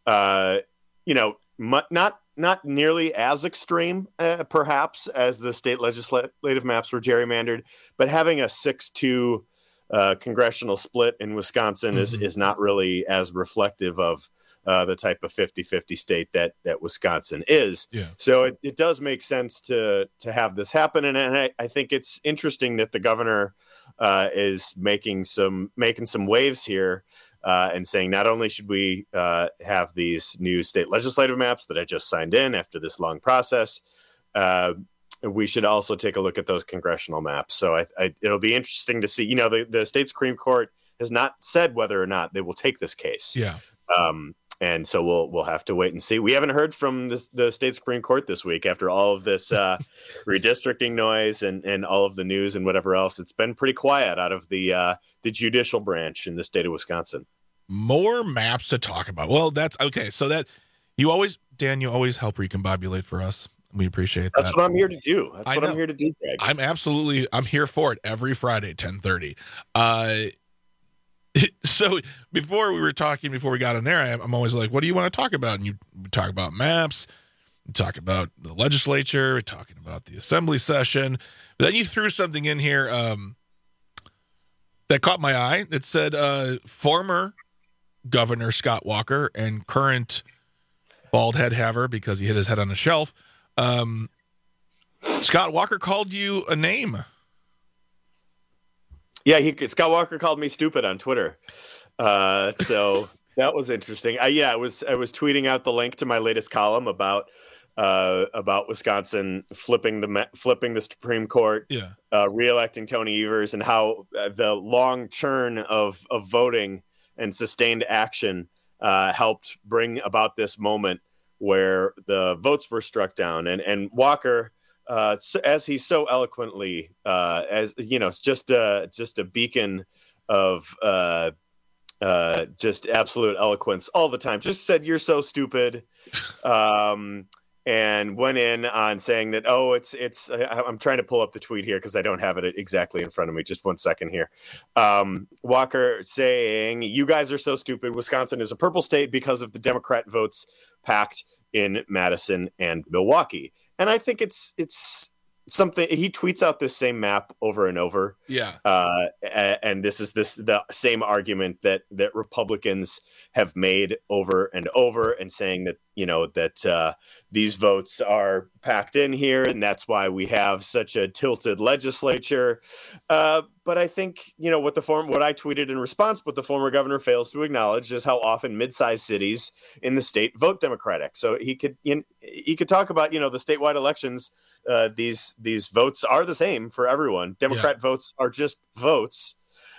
you know, not nearly as extreme, perhaps, as the state legislative maps were gerrymandered, but having a 6-2 congressional split in Wisconsin is not really as reflective of the type of 50-50 state that Wisconsin is. Yeah. So it does make sense to have this happen. And I think it's interesting that the governor is making some waves here and saying not only should we have these new state legislative maps that I just signed in after this long process, we should also take a look at those congressional maps. So it'll be interesting to see. You know, the state Supreme Court has not said whether or not they will take this case. Yeah. And so we'll have to wait and see. We haven't heard from the state Supreme Court this week after all of this redistricting noise and all of the news and whatever else. It's been pretty quiet out of the judicial branch in the state of Wisconsin. More maps to talk about. Well, that's okay. So that you always help recombobulate for us. We appreciate that. That's what I'm here to do. I'm here to do, Greg. I'm here for it every Friday, 10:30. So before we got on there, I'm always like, what do you want to talk about? And you talk about maps, you talk about the legislature, we're talking about the assembly session. But then you threw something in here that caught my eye. It said former Governor Scott Walker and current bald head haver, because he hit his head on a shelf. Scott Walker called you a name. Yeah, Scott Walker called me stupid on Twitter. So that was interesting. I was tweeting out the link to my latest column about Wisconsin flipping the Supreme Court, reelecting Tony Evers, and how the long churn of voting and sustained action helped bring about this moment where the votes were struck down. And Walker, as he so eloquently, as you know, just a beacon of just absolute eloquence all the time. Just said, "You're so stupid," and and went in on saying that, I'm trying to pull up the tweet here because I don't have it exactly in front of me. Just 1 second here. Walker saying, "You guys are so stupid. Wisconsin is a purple state because of the Democrat votes packed in Madison and Milwaukee." And I think it's something, he tweets out this same map over and over. Yeah. And this is the same argument that Republicans have made over and over, and saying that, that these votes are packed in here, and that's why we have such a tilted legislature. But I think, what I tweeted in response, what the former governor fails to acknowledge is how often mid-sized cities in the state vote Democratic. So he could talk about, the statewide elections. These votes are the same for everyone. Democrat votes are just votes.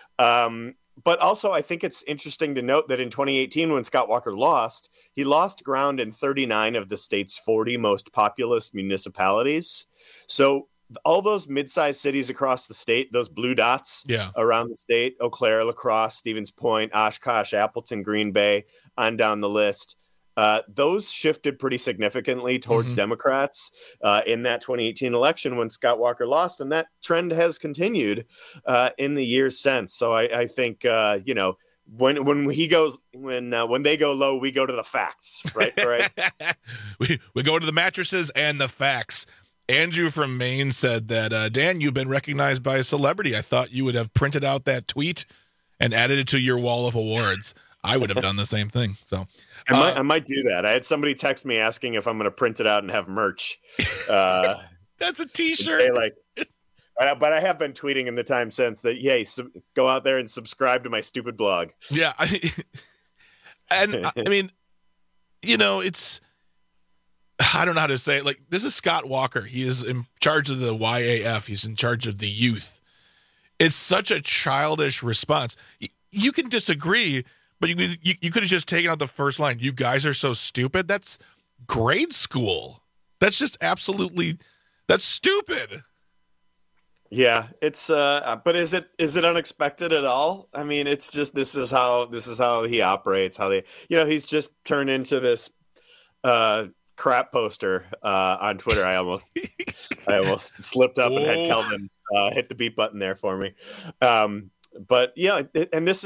But also, I think it's interesting to note that in 2018, when Scott Walker lost, he lost ground in 39 of the state's 40 most populous municipalities. So all those mid-sized cities across the state, those blue dots around the state, Eau Claire, La Crosse, Stevens Point, Oshkosh, Appleton, Green Bay, on down the list, those shifted pretty significantly towards Democrats in that 2018 election when Scott Walker lost, and that trend has continued in the years since. So I think when they go low, we go to the facts, right? Right. we go to the mattresses and the facts. Andrew from Maine said that, Dan, you've been recognized by a celebrity. I thought you would have printed out that tweet and added it to your wall of awards. I would have done the same thing. So I might do that. I had somebody text me asking if I'm going to print it out and have merch. That's a T-shirt. But I have been tweeting in the time since that, go out there and subscribe to my stupid blog. Yeah. I mean, it's, I don't know how to say it. Like, this is Scott Walker. He is in charge of the YAF. He's in charge of the youth. It's such a childish response. You can disagree, but you could have just taken out the first line. You guys are so stupid. That's grade school. That's just that's stupid. Yeah, it's but is it unexpected at all? I mean, it's just this is how he operates, he's just turned into this crap poster on Twitter. I almost slipped up and had Kelvin hit the beat button there for me. But yeah, and this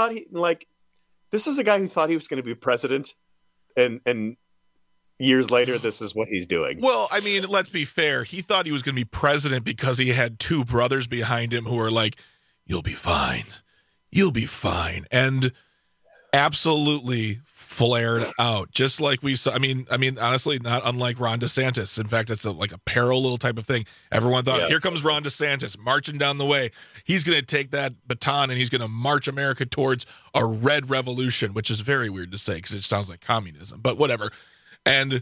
is a guy who thought he was going to be president, and years later, this is what he's doing. Well, I mean, let's be fair. He thought he was going to be president because he had two brothers behind him who were like, "You'll be fine. You'll be fine." And absolutely flared out, just like we saw. I mean, honestly, not unlike Ron DeSantis. In fact, it's like a parallel type of thing. Everyone thought, here comes Ron DeSantis marching down the way. He's going to take that baton and he's going to march America towards a red revolution, which is very weird to say because it sounds like communism, but whatever. And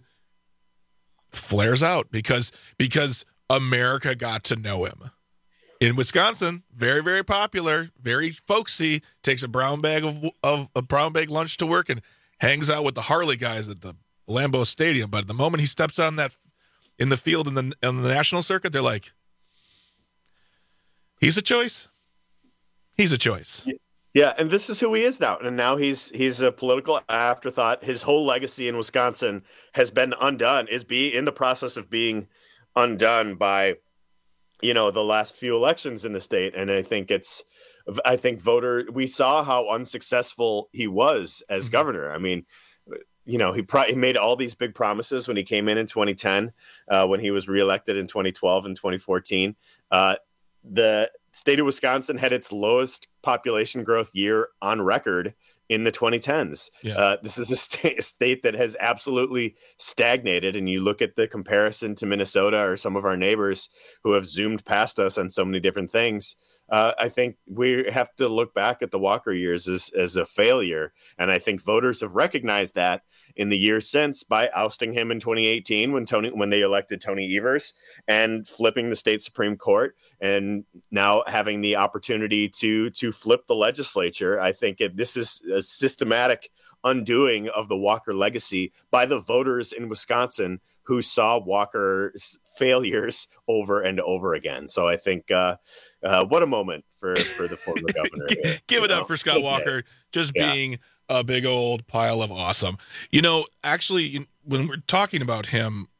flares out because America got to know him. In Wisconsin, very, very popular, very folksy, takes a brown bag of a brown bag lunch to work and hangs out with the Harley guys at the Lambeau Stadium. But the moment he steps on in the field in the national circuit, they're like, he's a choice. He's a choice. Yeah, and this is who he is now. And now he's a political afterthought. His whole legacy in Wisconsin has been undone, is in the process of being undone by, the last few elections in the state. And I think we saw how unsuccessful he was as governor. I mean, he made all these big promises when he came in 2010, when he was reelected in 2012 and 2014. The state of Wisconsin had its lowest population growth year on record in the 2010s. Yeah. This is a state that has absolutely stagnated. And you look at the comparison to Minnesota or some of our neighbors who have zoomed past us on so many different things. I think we have to look back at the Walker years as a failure. And I think voters have recognized that in the years since by ousting him in 2018 when they elected Tony Evers and flipping the state Supreme Court, and now having the opportunity to flip the legislature. I think this is a systematic undoing of the Walker legacy by the voters in Wisconsin who saw Walker's failures over and over again. So I think what a moment for the former governor. Give it up for Scott Walker, just being a big old pile of awesome. Actually, when we're talking about him,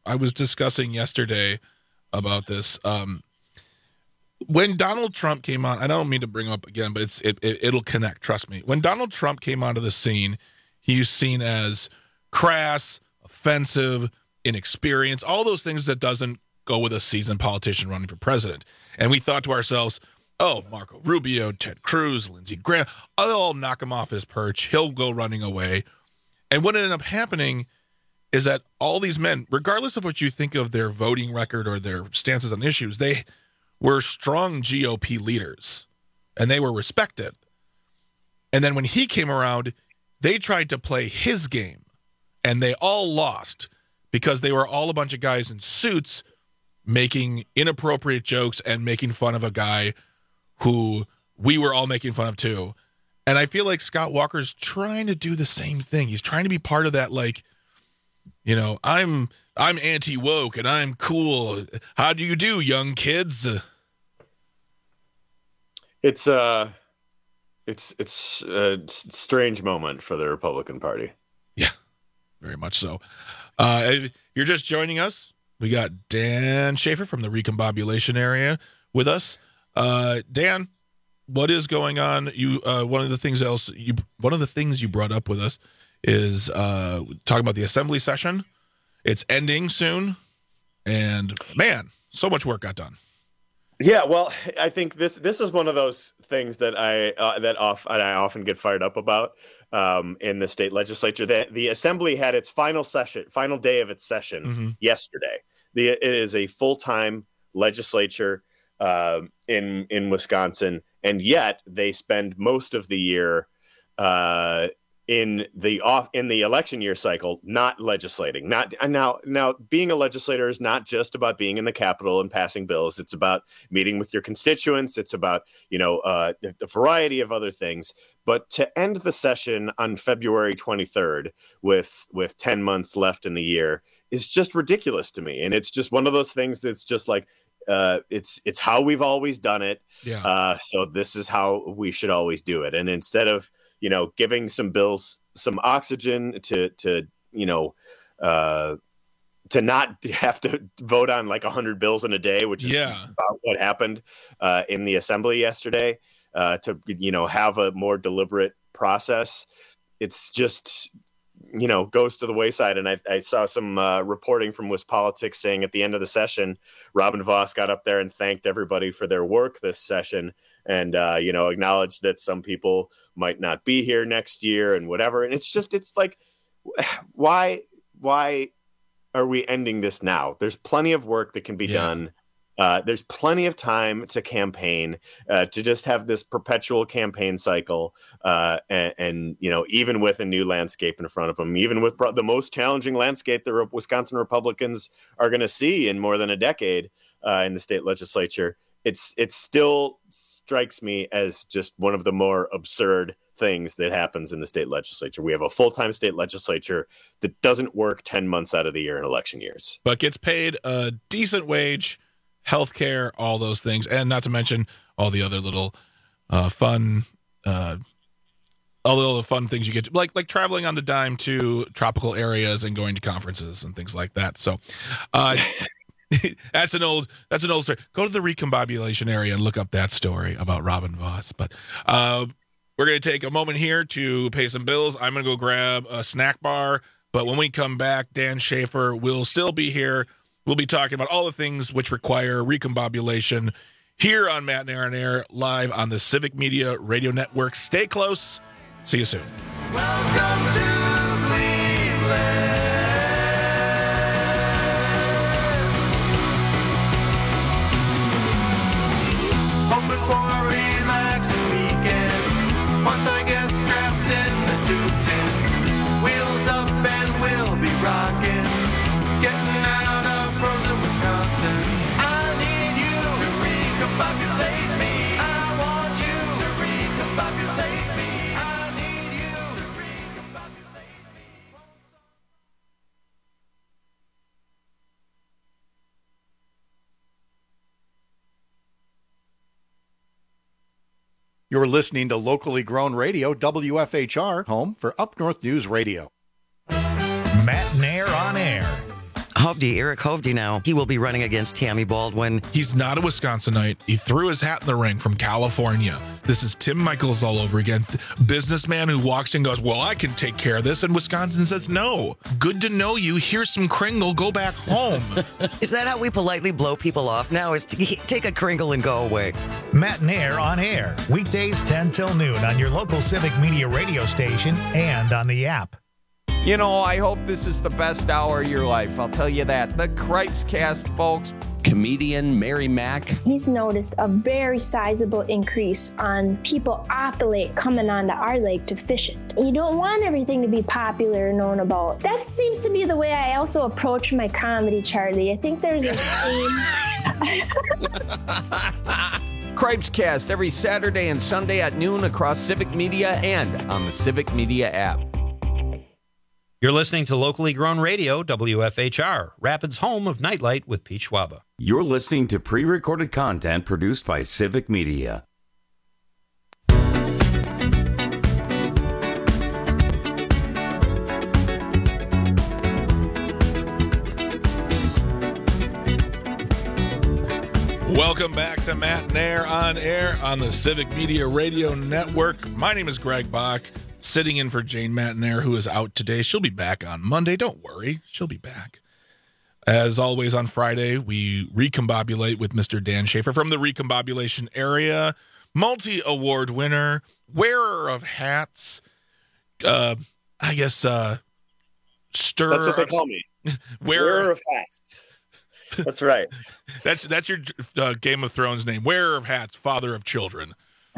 I was discussing yesterday about this. When Donald Trump came on, I don't mean to bring him up again, but it'll connect. Trust me. When Donald Trump came onto the scene, he's seen as crass, offensive, inexperienced, all those things that doesn't go with a seasoned politician running for president. And we thought to ourselves, oh, Marco Rubio, Ted Cruz, Lindsey Graham, they'll all knock him off his perch. He'll go running away. And what ended up happening is that all these men, regardless of what you think of their voting record or their stances on issues, they were strong GOP leaders, and they were respected. And then when he came around, they tried to play his game, and they all lost because they were all a bunch of guys in suits making inappropriate jokes and making fun of a guy who we were all making fun of too. And I feel like Scott Walker's trying to do the same thing. He's trying to be part of that, like, you know, I'm anti-woke and I'm cool. How do you do, young kids? It's a strange moment for the Republican Party. Yeah, very much so. If you're just joining us, we got Dan Schaefer from the Recombobulation area with us. Dan, what is going on? One of the things you brought up with us is talking about the assembly session. It's ending soon, and man, so much work got done. Yeah, well, I think this is one of those things that I often get fired up about in the state legislature. The assembly had its final day of its session yesterday. It is a full-time legislature in Wisconsin, and yet they spend most of the year in the election year cycle not legislating. Now being a legislator is not just about being in the Capitol and passing bills. It's about meeting with your constituents. It's about a variety of other things. But to end the session on February 23rd with 10 months left in the year is just ridiculous to me. And it's just one of those things that's just like it's how we've always done it. Yeah. So this is how we should always do it. And instead of giving some bills some oxygen to not have to vote on like 100 bills in a day, which is about what happened in the assembly yesterday, to have a more deliberate process. It's just goes to the wayside. And I saw some reporting from WisPolitics saying at the end of the session, Robin Vos got up there and thanked everybody for their work this session, and acknowledged that some people might not be here next year and whatever. And it's like, why are we ending this now? There's plenty of work that can be done. There's plenty of time to campaign, to just have this perpetual campaign cycle. And even with a new landscape in front of them, even with the most challenging landscape the Wisconsin Republicans are going to see in more than a decade in the state legislature, it still strikes me as just one of the more absurd things that happens in the state legislature. We have a full-time state legislature that doesn't work 10 months out of the year in election years, but gets paid a decent wage, healthcare, all those things, and not to mention all the other little fun things you get, like traveling on the dime to tropical areas and going to conferences and things like that. So that's an old story. Go to the Recombobulation area and look up that story about Robin Vos. But we're going to take a moment here to pay some bills. I'm going to go grab a snack bar, but when we come back, Dan Schaefer will still be here. We'll be talking about all the things which require recombobulation here on Matt and Aaron Air, live on the Civic Media Radio Network. Stay close. See you soon. Welcome to Cleveland. Hoping for a relaxing weekend. Once I get strapped in the 210, wheels up and we'll be rocking. Getting out of frozen Wisconsin. I need you to recombobulate me. I want you to recombobulate me. I need you to recombobulate me. You're listening to locally grown radio, WFHR, home for Up North News Radio. Matt and Air on Air. Eric Hovde now. He will be running against Tammy Baldwin. He's not a Wisconsinite. He threw his hat in the ring from California. This is Tim Michaels all over again. Businessman who walks in and goes, well, I can take care of this. And Wisconsin says, no. Good to know you. Here's some Kringle. Go back home. Is that how we politely blow people off now? Is to take a Kringle and go away? Matt Nair on air. Weekdays 10 till noon on your local Civic Media radio station and on the app. You know, I hope this is the best hour of your life. I'll tell you that. The Cripes Cast, folks. Comedian Mary Mack. He's noticed a very sizable increase on people off the lake coming onto our lake to fish it. You don't want everything to be popular and known about. That seems to be the way I also approach my comedy, Charlie. I think there's a theme. Cripes Cast every Saturday and Sunday at noon across Civic Media and on the Civic Media app. You're listening to locally grown radio, WFHR, Rapids' home of Nightlight with Pete Schwaba. You're listening to pre-recorded content produced by Civic Media. Welcome back to Matt Nair on air on the Civic Media Radio Network. My name is Greg Bach, sitting in for Jane Matnair, who is out today. She'll be back on Monday. Don't worry. She'll be back. As always, on Friday, we recombobulate with Mr. Dan Schaefer from the recombobulation area, multi-award winner, wearer of hats, stirrer. That's what they call me. Wearer of hats. That's right. That's your Game of Thrones name. Wearer of hats, father of children.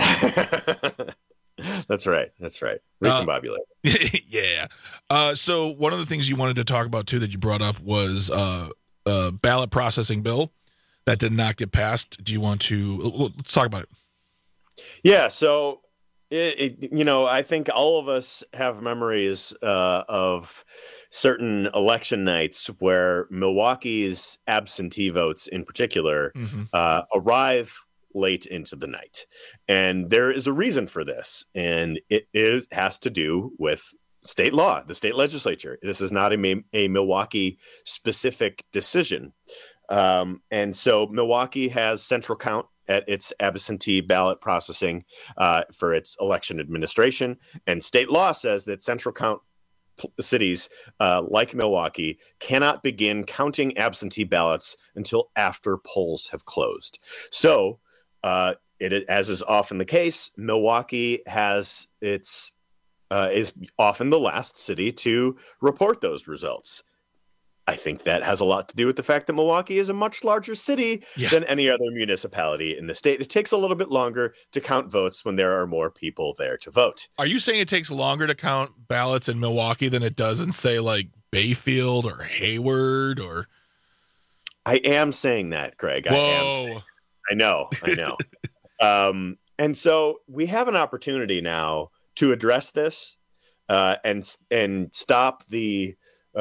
That's right. Recombobulate. Yeah. So one of the things you wanted to talk about too that you brought up was a ballot processing bill that did not get passed. Do you want to let's talk about it? Yeah. So I think all of us have memories of certain election nights where Milwaukee's absentee votes, in particular, arrive late into the night, and there is a reason for this, and it has to do with state law, the state legislature. This is not a Milwaukee specific decision, and so Milwaukee has central count at its absentee ballot processing for its election administration, and state law says that central count cities like Milwaukee cannot begin counting absentee ballots until after polls have closed. So as is often the case, Milwaukee has is often the last city to report those results. I think that has a lot to do with the fact that Milwaukee is a much larger city than any other municipality in the state. It takes a little bit longer to count votes when there are more people there to vote. Are you saying it takes longer to count ballots in Milwaukee than it does in, say, like Bayfield or Hayward? Or I am saying that, Greg. Whoa. I know. And so we have an opportunity now to address this and stop the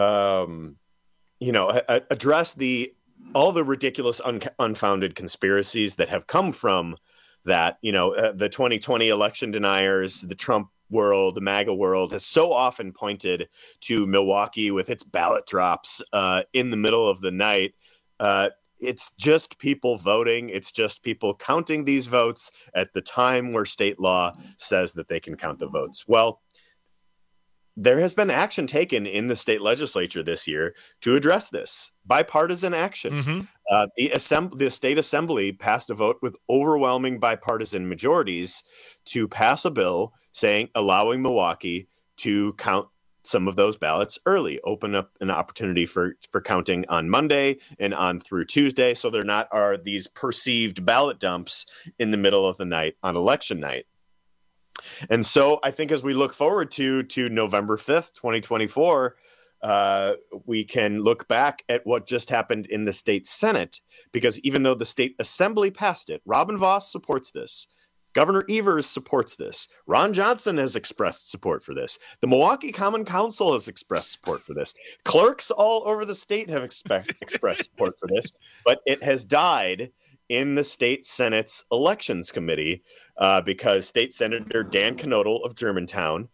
address all the ridiculous, unfounded conspiracies that have come from that. The 2020 election deniers, the Trump world, the MAGA world has so often pointed to Milwaukee with its ballot drops in the middle of the night. It's just people voting. It's just people counting these votes at the time where state law says that they can count the votes. Well, there has been action taken in the state legislature this year to address this. Bipartisan action. The state assembly passed a vote with overwhelming bipartisan majorities to pass a bill allowing Milwaukee to count some of those ballots early, open up an opportunity for counting on Monday and on through Tuesday, so there are these perceived ballot dumps in the middle of the night on election night. And so I think as we look forward to November 5th, 2024, we can look back at what just happened in the state Senate, because even though the state assembly passed it, Robin Vos supports this. Governor Evers supports this. Ron Johnson has expressed support for this. The Common Council has expressed support for this. Clerks all over the state have expressed support for this, but it has died in the state Senate's elections committee because State Senator Dan Knodel of Germantown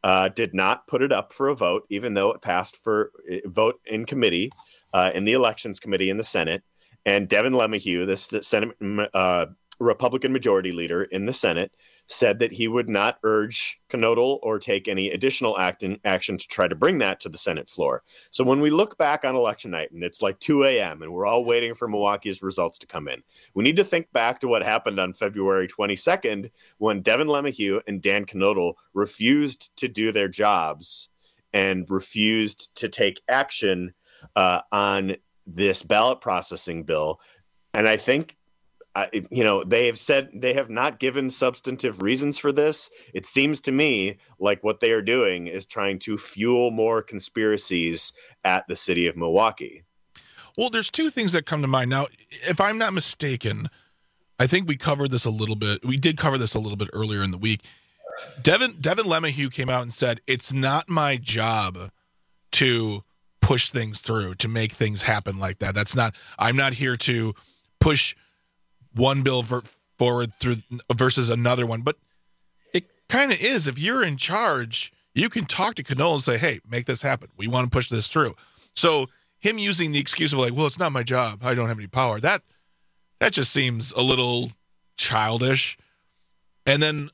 did not put it up for a vote, even though it passed for vote in committee, in the elections committee in the Senate. And Devin LeMahieu, the Senate Republican majority leader in the Senate, said that he would not urge Knodel or take any additional action to try to bring that to the Senate floor. So when we look back on election night and it's like 2 a.m. and we're all waiting for Milwaukee's results to come in, we need to think back to what happened on February 22nd when Devin LeMahieu and Dan Knodel refused to do their jobs and refused to take action on this ballot processing bill. And I think they have said they have not given substantive reasons for this. It seems to me like what they are doing is trying to fuel more conspiracies at the city of Milwaukee. Well, there's two things that come to mind. Now, if I'm not mistaken, I think we covered this a little bit. We did cover this a little bit earlier in the week. Devin LeMahieu came out and said, it's not my job to push things through, to make things happen like that. I'm not here to push one bill forward through versus another one. But it kind of is. If you're in charge, you can talk to Knodel and say, hey, make this happen. We want to push this through. So him using the excuse of like, well, it's not my job, I don't have any power, that just seems a little childish. And then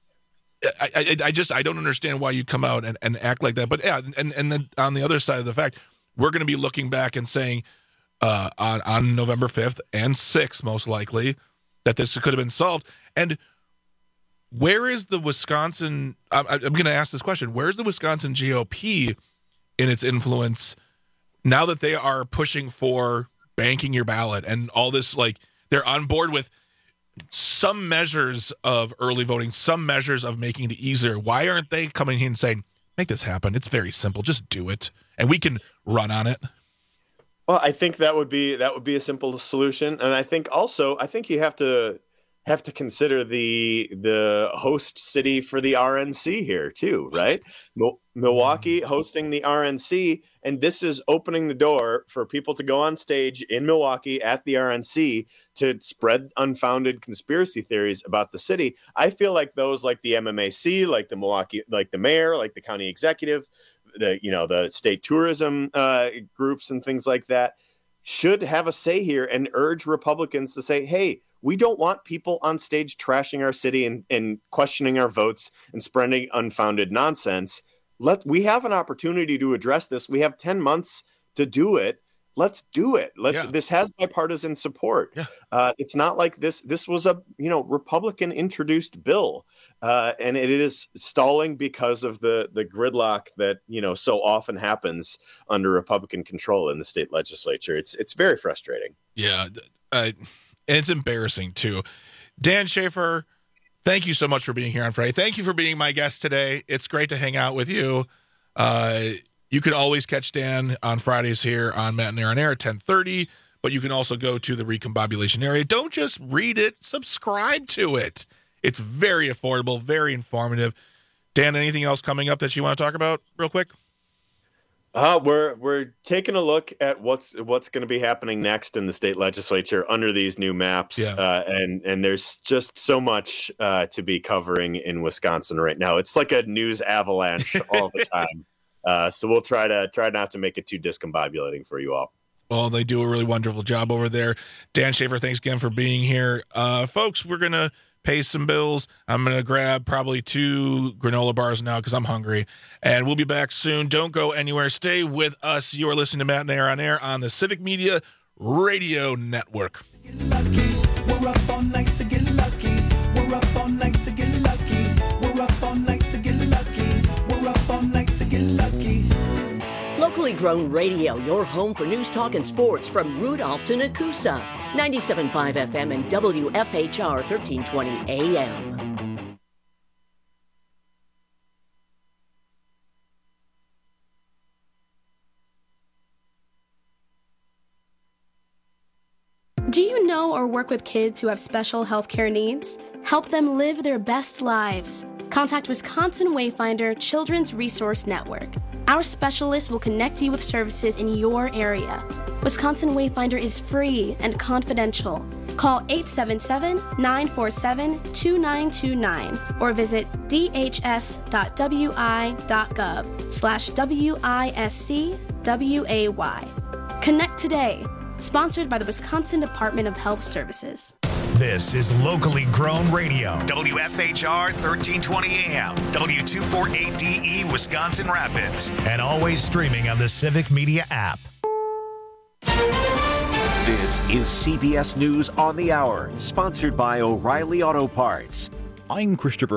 I don't understand why you come out and act like that. But yeah, and then on the other side of the fact, we're going to be looking back and saying, on November 5th and 6th, most likely, that this could have been solved. And where is the Wisconsin, I'm going to ask this question, where's the Wisconsin GOP in its influence now that they are pushing for banking your ballot and all this, like, they're on board with some measures of early voting, some measures of making it easier? Why aren't they coming here and saying, make this happen? It's very simple. Just do it. And we can run on it. Well, I think that would be a simple solution, and I think you have to consider the host city for the RNC here too, right? Milwaukee hosting the RNC, and this is opening the door for people to go on stage in Milwaukee at the RNC to spread unfounded conspiracy theories about the city. I feel like those, like the MMAC, like the Milwaukee, like the mayor, like the county executive, the state tourism groups and things like that, should have a say here and urge Republicans to say, hey, we don't want people on stage trashing our city and questioning our votes and spreading unfounded nonsense. We have an opportunity to address this. We have 10 months to do it. Let's do it. This has bipartisan support. Yeah. It's not like this was a Republican introduced bill, and it is stalling because of the gridlock that so often happens under Republican control in the state legislature. It's very frustrating. Yeah, and it's embarrassing too. Dan Schaefer, thank you so much for being here on Friday. Thank you for being my guest today. It's great to hang out with you. You can always catch Dan on Fridays here on Matt and Air on Air at 10:30, but you can also go to the Recombobulation area. Don't just read it, subscribe to it. It's very affordable, very informative. Dan, anything else coming up that you want to talk about real quick? We're taking a look at what's going to be happening next in the state legislature under these new maps. Yeah. And there's just so much to be covering in Wisconsin right now. It's like a news avalanche all the time. So we'll try not to make it too discombobulating for you all. Well, they do a really wonderful job over there. Dan Schaefer, thanks again for being here. Folks, we're going to pay some bills. I'm going to grab probably 2 granola bars now because I'm hungry. And we'll be back soon. Don't go anywhere. Stay with us. You are listening to Matt and Air on Air on the Civic Media Radio Network. We're up all night to get lucky. We're up all night to get lucky. We're up all night to get lucky. We're up all night to get lucky. Locally grown radio, your home for news, talk, and sports from Rudolph to Nakusa. 97.5 FM and WFHR 1320 AM. Do you know or work with kids who have special healthcare needs? Help them live their best lives. Contact Wisconsin Wayfinder Children's Resource Network. Our specialists will connect you with services in your area. Wisconsin Wayfinder is free and confidential. Call 877-947-2929 or visit dhs.wi.gov/WISCWAY. Connect today. Sponsored by the Wisconsin Department of Health Services. This is locally grown radio. WFHR 1320 AM, W248DE, Wisconsin Rapids, and always streaming on the Civic Media app. This is CBS News on the Hour, sponsored by O'Reilly Auto Parts. I'm Christopher